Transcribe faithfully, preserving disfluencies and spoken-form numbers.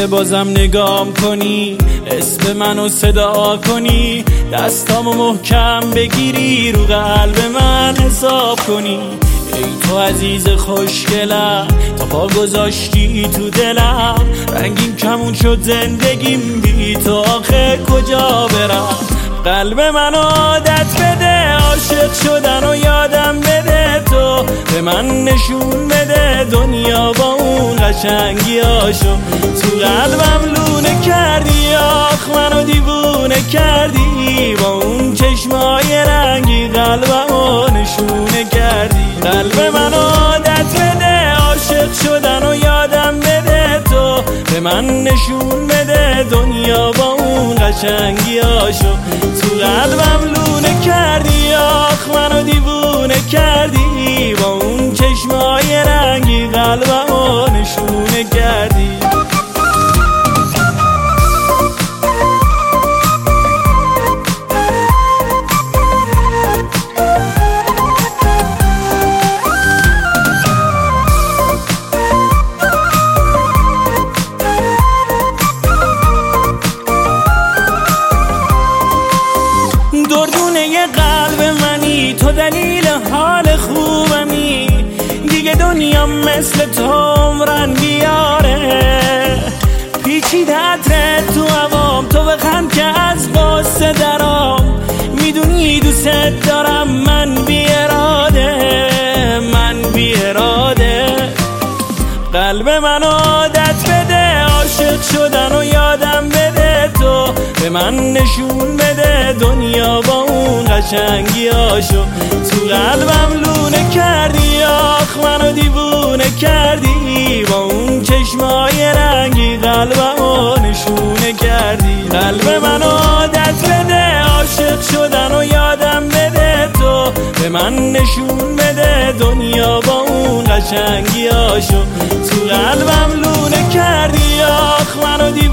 که بازم نگام کنی، اسم منو صدا کنی، دستامو محکم بگیری، رو قلب من حساب کنی. ای تو عزیز خوشگلم، تا پا گذاشتی تو دلم، رنگین کمون شد زندگیم، بی تو آخه کجا برم؟ قلب من عادت بده، عاشق شدن و یادم بده، تو به من نشون بده دنیا با اون قشنگیاشو. تو قلبم لونه کردی، آخ منو دیوونه کردی، با اون چشمای رنگی قلبمو نشونه کردی. قلب من عادت بده، عاشق شدن و یادم بده، تو به من نشون بده دنیا با اون قشنگیاشو. تو قلبم لونه کردی، آخ منو دیوونه کردی، با اون چشمای رنگی قلبمو نشونه کردی. دردونه قلب منی، تو دلیل حال خوبمی، دیگه دنیا مثل تو عمرن بیاره. پیچیده عطر تو هوام، تو بخند که از قصه درام، میدونی دوست دارم من بی اراده، من بی اراده. قلب من عادت بده، عاشق شدن و یادم بده، تو به من نشون بده دنیا با اون قشنگیاشو. تو قلبم لونه کردی، آخ منو دیوونه کردی، با اون چشمای رنگی قلبمو نشونه کردی. قلب من عادت بده، عاشق شدن و یادم بده، تو به من نشون بده دنیا با اون قشنگیاشو. تو قلبم لونه کردی، آخ منو